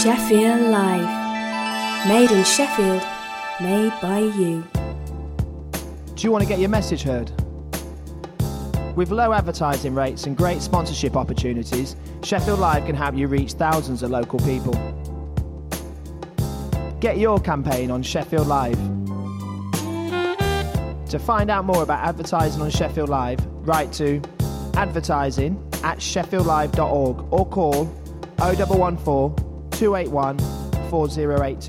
Sheffield Live. Made in Sheffield, made by you. Do you want to get your message heard? With low advertising rates and great sponsorship opportunities, Sheffield Live can help you reach thousands of local people. Get your campaign on Sheffield Live. To find out more about advertising on Sheffield Live, write to advertising@sheffieldlive.org or call 0114 281 4082.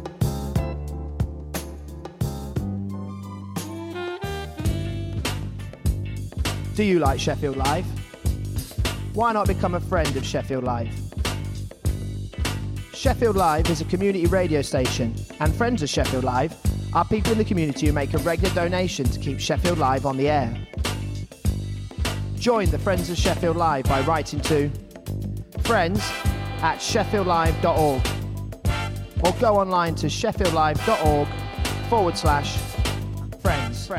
Do you like Sheffield Live? Why not become a friend of Sheffield Live? Sheffield Live is a community radio station, and friends of Sheffield Live are people in the community who make a regular donation to keep Sheffield Live on the air. Join the Friends of Sheffield Live by writing to friends@sheffieldlive.org or go online to sheffieldlive.org/friends.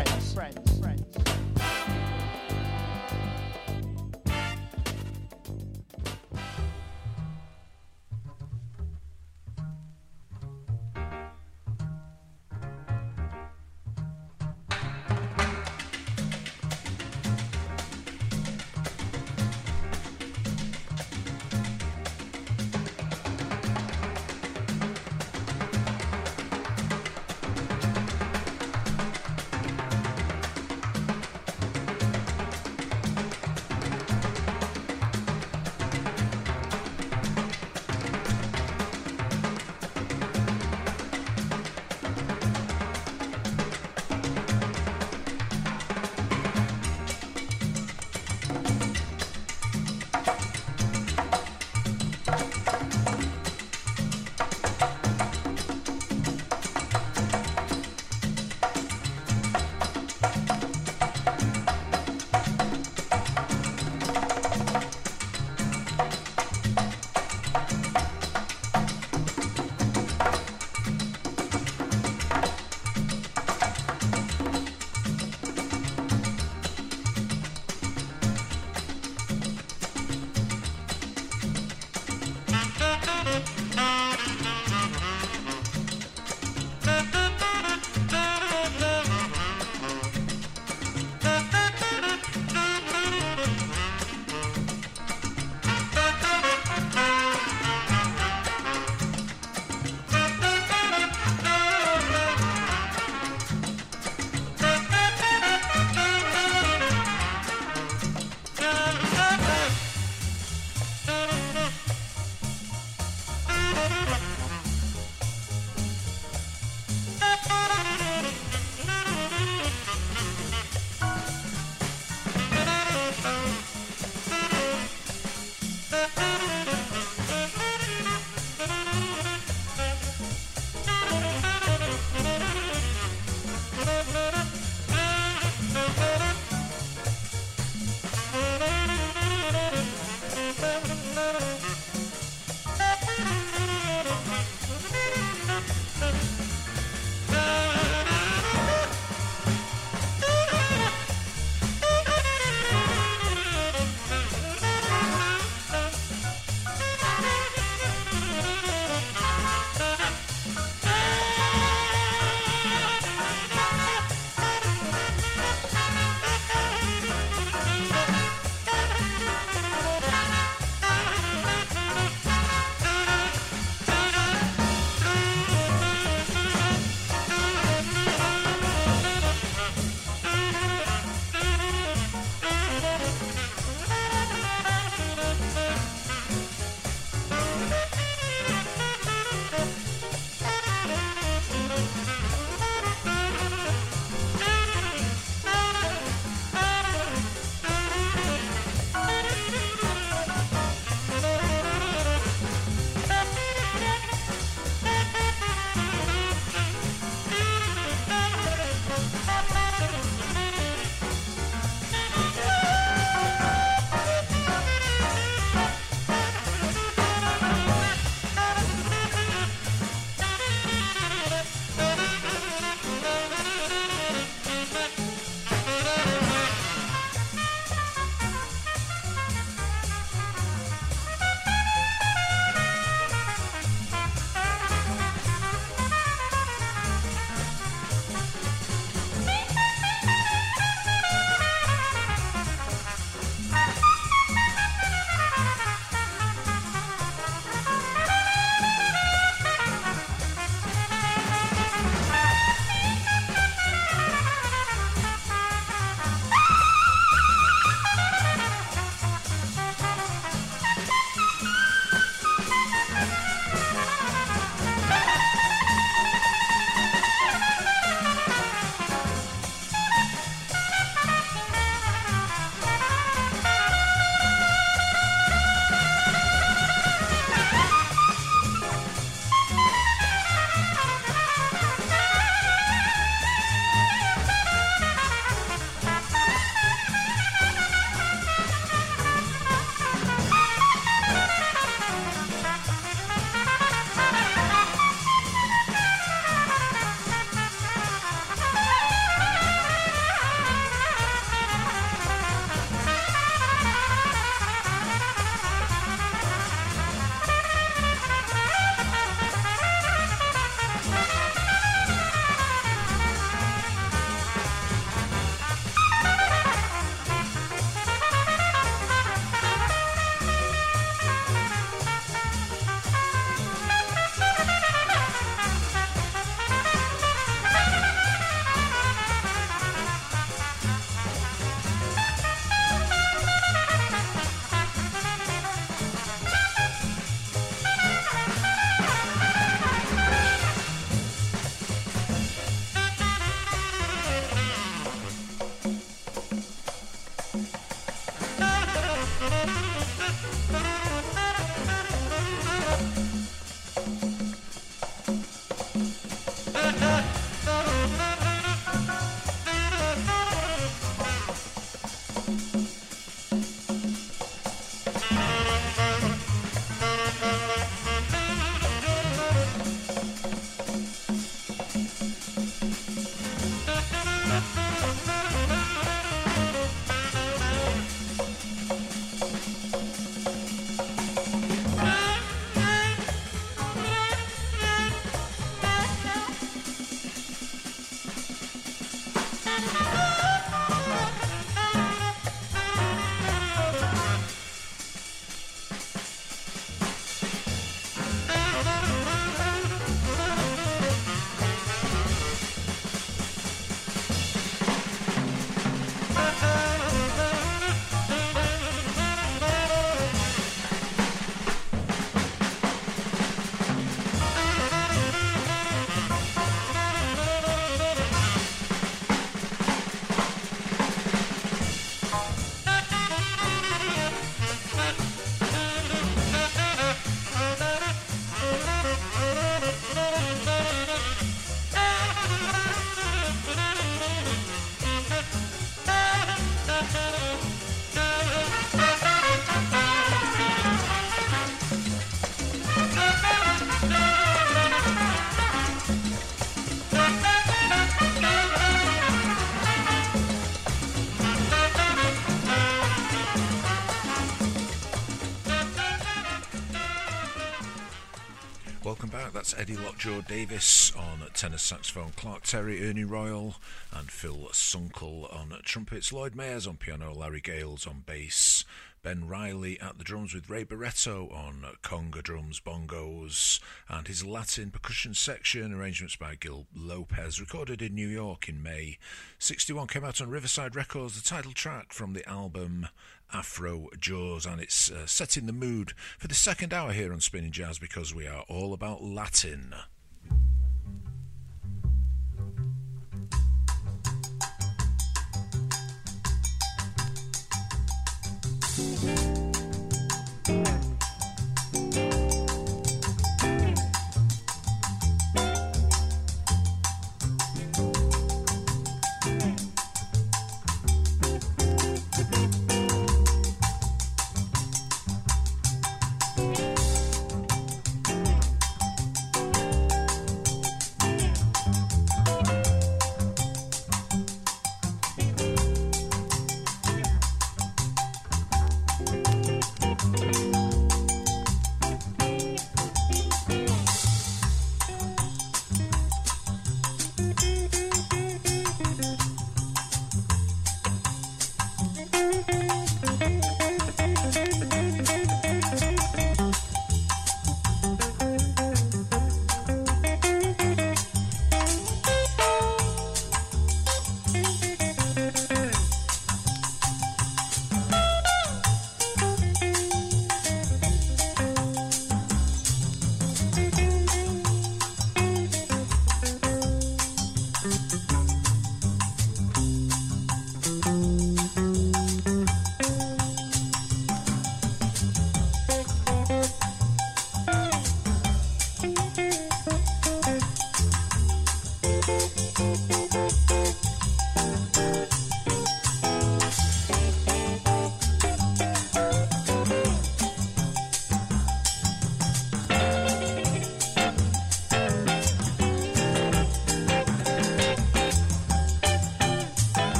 Welcome back, that's Eddie Lockjaw Davis on tenor saxophone, Clark Terry, Ernie Royal and Phil Sunkel on trumpets, Lloyd Mayers on piano, Larry Gales on bass, Ben Riley at the drums with Ray Barretto on conga drums, bongos and his Latin percussion section, arrangements by Gil Lopez, recorded in New York in May 61, came out on Riverside Records, the title track from the album Afro Jaws, and it's setting the mood for the second hour here on Spinning Jazz because we are all about Latin.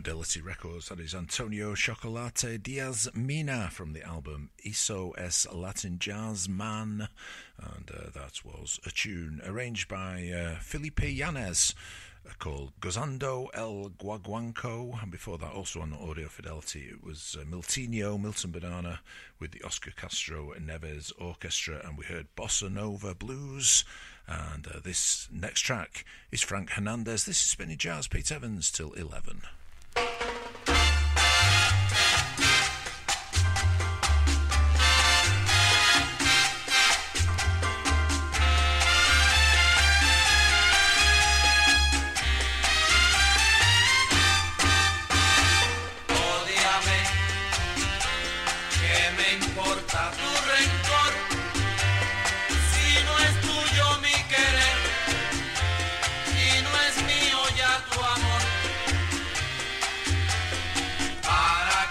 Fidelity Records. That is Antonio Chocolate Diaz Mina from the album Iso es Latin Jazz Man, and that was a tune arranged by Felipe Yanez called Gozando el Guaguanco, and before that also on Audio Fidelity it was Milton Banana with the Oscar Castro Neves Orchestra, and we heard Bossa Nova Blues. And this next track is Frank Hernandez. This is Spinning Jazz, Pete Evans till 11. Para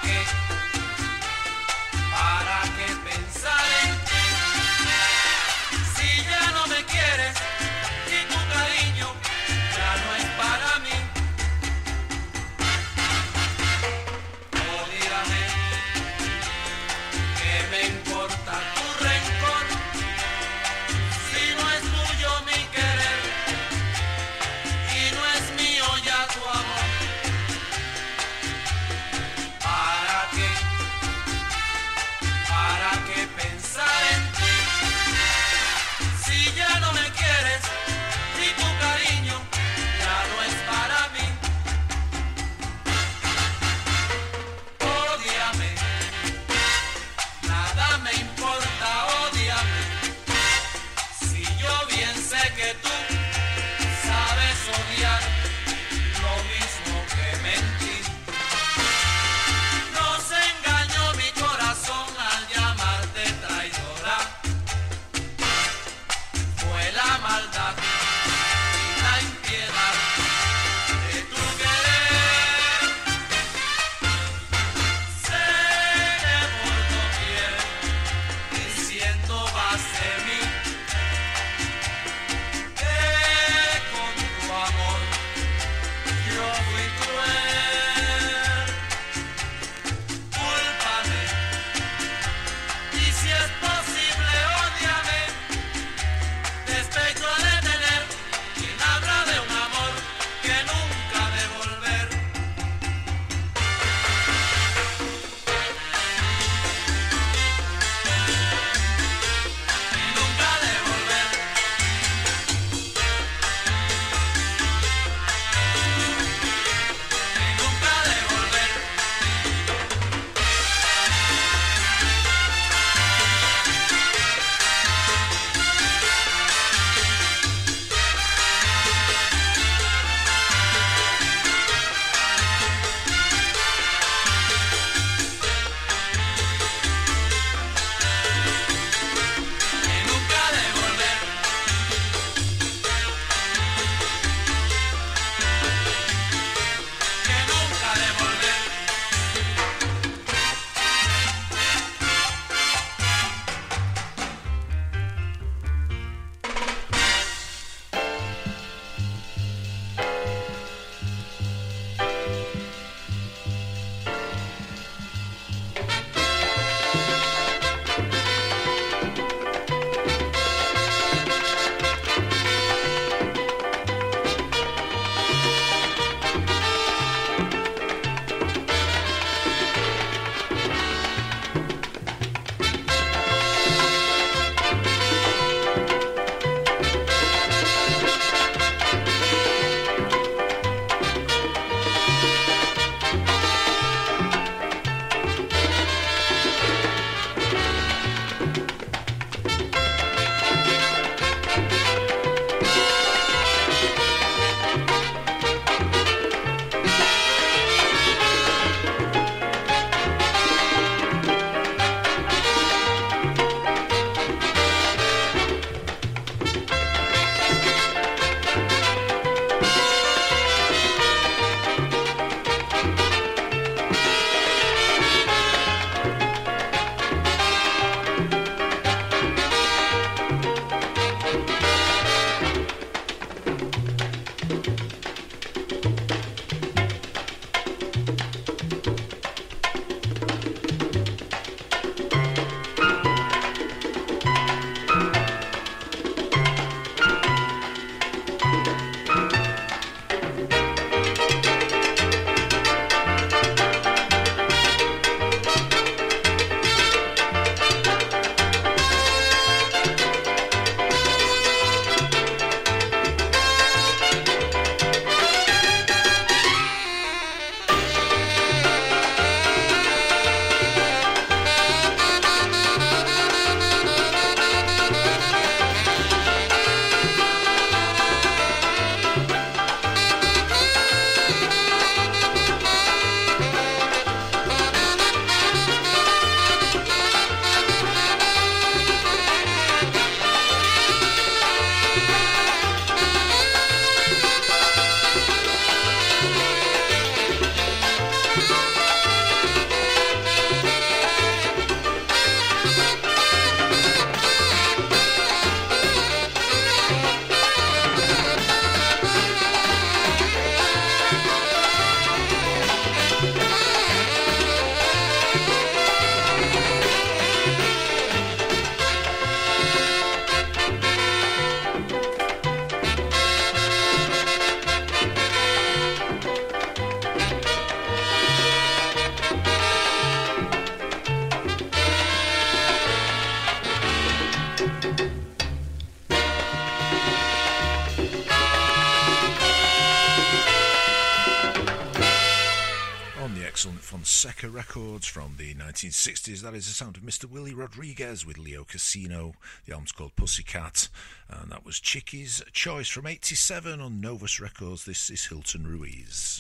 Seca Records from the 1960s. That is the sound of Mr. Willie Rodriguez with Leo Casino. The album's called Pussycat, and that was Chicky's Choice from 87 on Novus Records. This is Hilton Ruiz.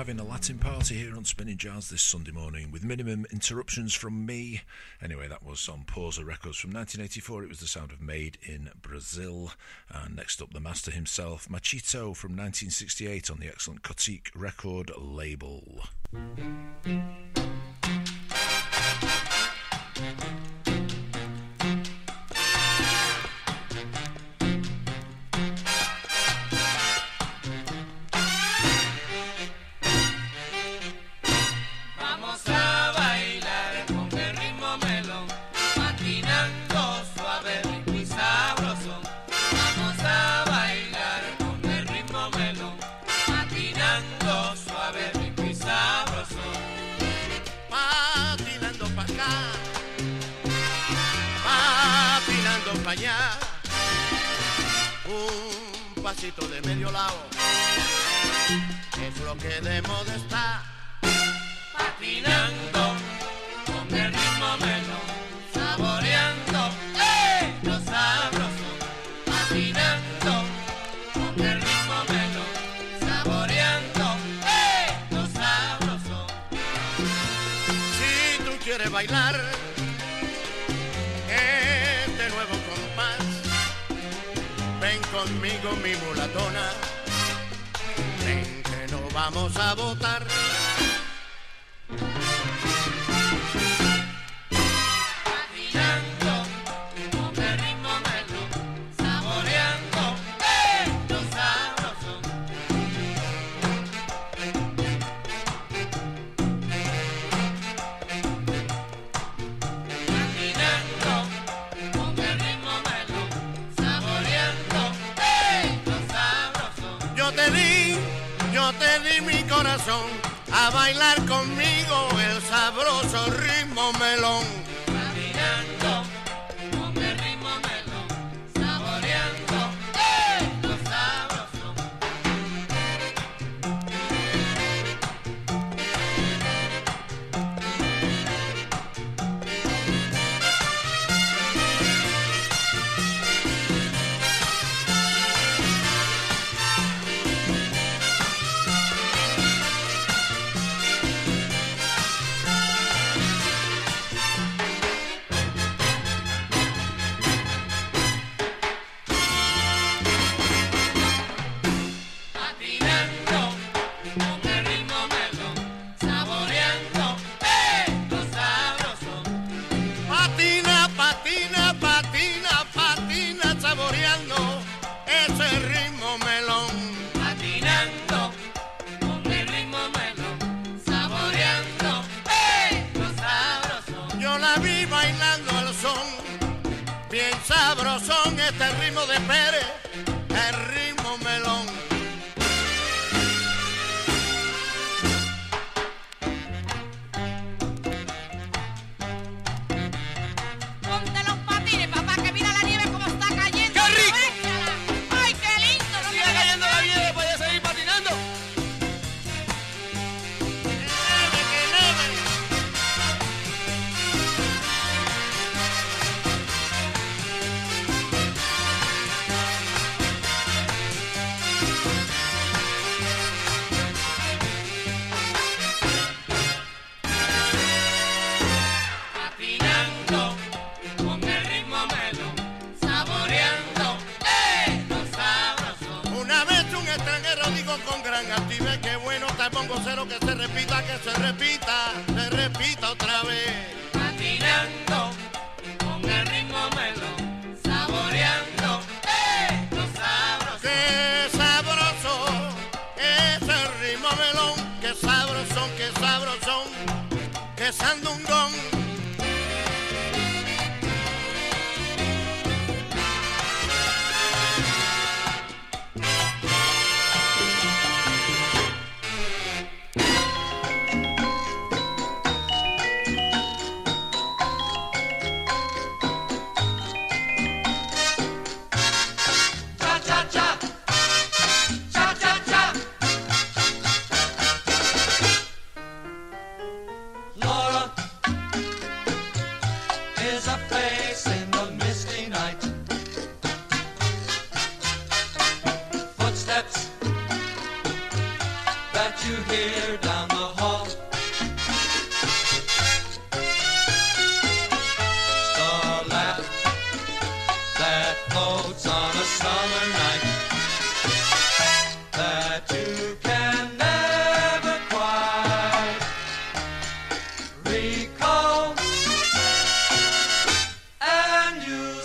having a Latin party here on Spinning Jazz this Sunday morning with minimum interruptions from me. Anyway, that was on Pausa Records from 1984. It was the sound of Made in Brazil. And next up, the master himself, Machito, from 1968 on the excellent Cotique record label. Un pasito de medio lado es lo que de moda está. Patinando con el ritmo melón, saboreando lo sabroso. Patinando con el ritmo melón, saboreando lo sabroso. Si tú quieres bailar este nuevo compás, ven conmigo mi mulatona, ven que no vamos a botar. Patinando con el ritmo melón, saboreando lo sabroso. Patinando con el ritmo melón, saboreando lo sabroso. Yo te di mi corazón a bailar conmigo el sabroso ritmo melón. Patinando con el ritmo melón, saboreando lo sabroso. Patinando con el ritmo melón, saboreando lo sabroso. Patina, patina, patina, patina, saboreando ese ritmo melón. Patinando con el ritmo melón, saboreando lo sabroso. Yo la vi bailando al son, bien sabrosón este ritmo de Pérez, el ritmo melón. Ponte los patines, papá, que mira la nieve como está cayendo. ¡Qué rico! ¡Aprovechala! ¡Ay, qué lindo! No Sigue me cayendo la digas. nieve para seguir patinando. Que neve. Patinando con el ritmo melón, saboreando lo sabroso. Una vez un extranjero dijo con gran altivez, qué bueno está pongo cero, que se repita otra vez. Patinando con el ritmo melón, saboreando lo sabroso. Qué sabroso es el ritmo melón, qué sabrosón, qué sandungón.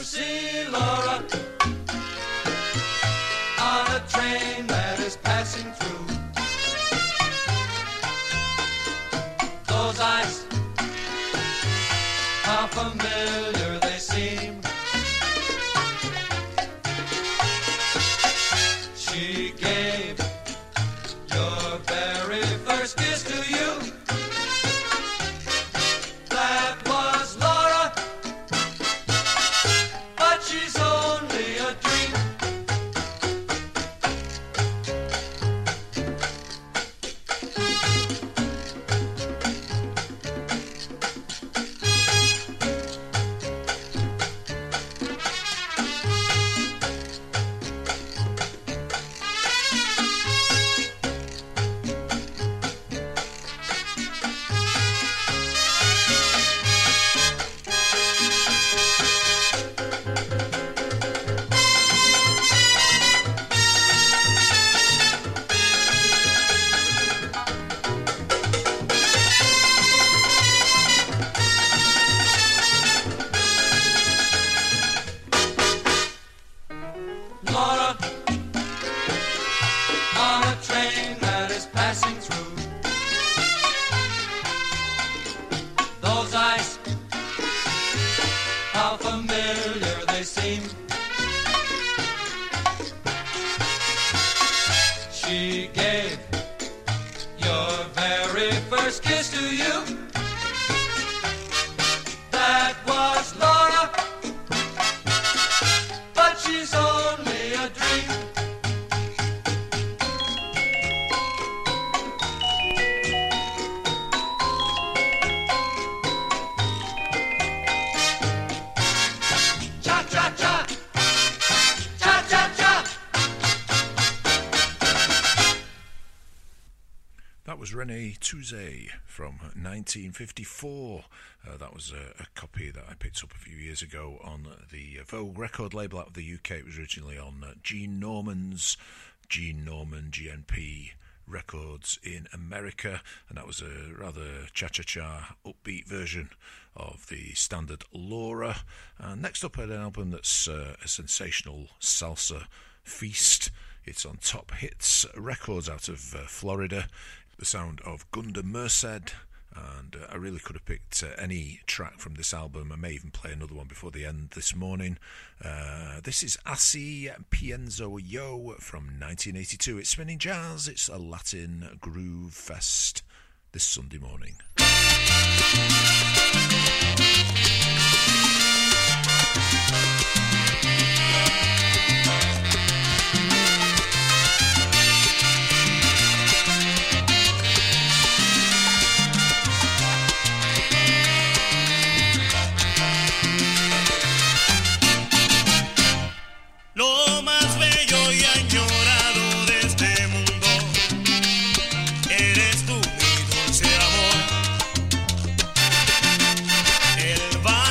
see Laura on a train that is passing through. Those eyes, how familiar they seem. She gave your very first kiss to you. That was Laura, but she's only a dream. Laura, on a train that is passing through. Those eyes, how familiar they seem. She gave your very first kiss to you. That was Laura, but she's only a dream. Cha-cha-cha, cha-cha-cha. That was René Touzé from 1954. That was a copy that I picked up a few years ago on the Vogue record label out of the UK. It was originally on Gene Norman GNP Records in America, and that was a rather cha-cha-cha upbeat version of the standard Laura. And next up, I had an album that's a sensational salsa feast. It's on Top Hits Records out of Florida. The sound of Gunda Merced, and I really could have picked any track from this album. I may even play another one before the end this morning. This is Así Pienso Yo from 1982. It's spinning jazz. It's a Latin groove fest this Sunday morning. Lo más bello y añorado de este mundo eres tú, mi dulce amor. El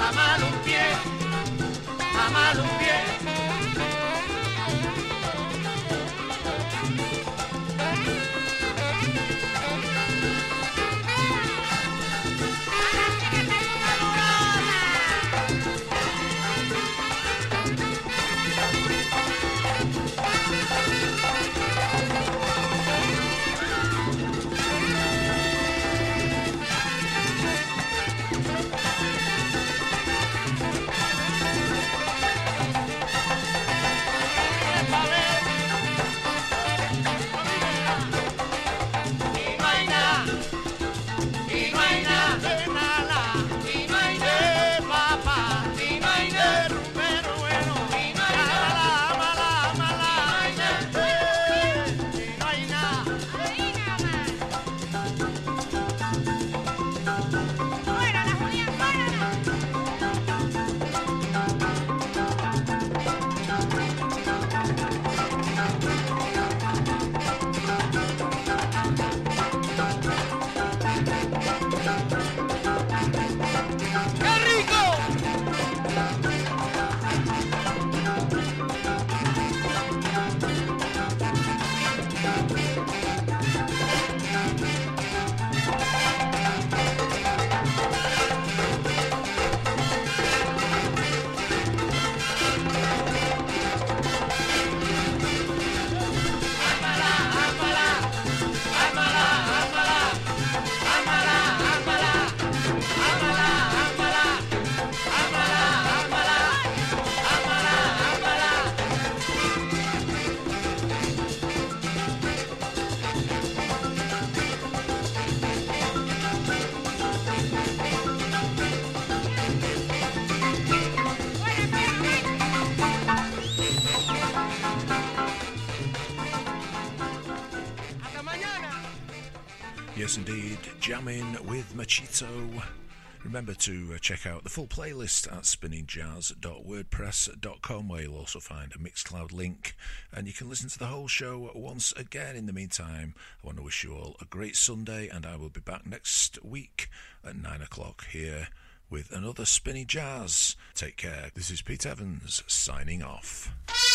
a mal un pie, a mal un pie. Yes, indeed, jamming with Machito. Remember to check out the full playlist at spinningjazz.wordpress.com, where you'll also find a Mixcloud link, and you can listen to the whole show once again. In the meantime, I want to wish you all a great Sunday, and I will be back next week at 9 o'clock here with another Spinning Jazz. Take care. This is Pete Evans signing off.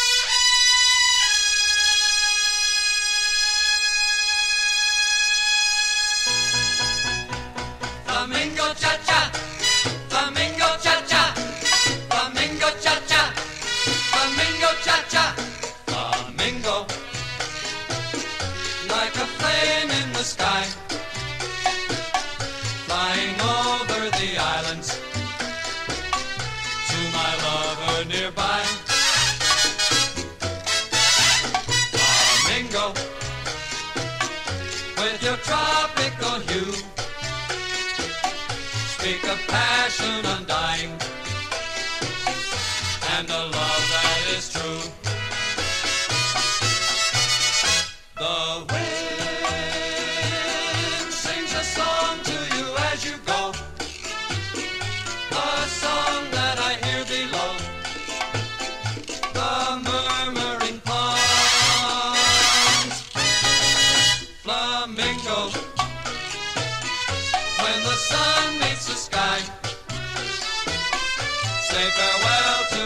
Flamingo cha-cha, flamingo cha-cha, flamingo cha-cha, flamingo cha-cha, flamingo, like a flame in the sky, flying over the islands, to my lover nearby. Flamingo, with your tropical hue, speak of passion undying, and a love that is true. The wind sings a song to you as you go, a song that I hear below, the murmuring ponds. Flamingo, when the sun meets the sky, say farewell to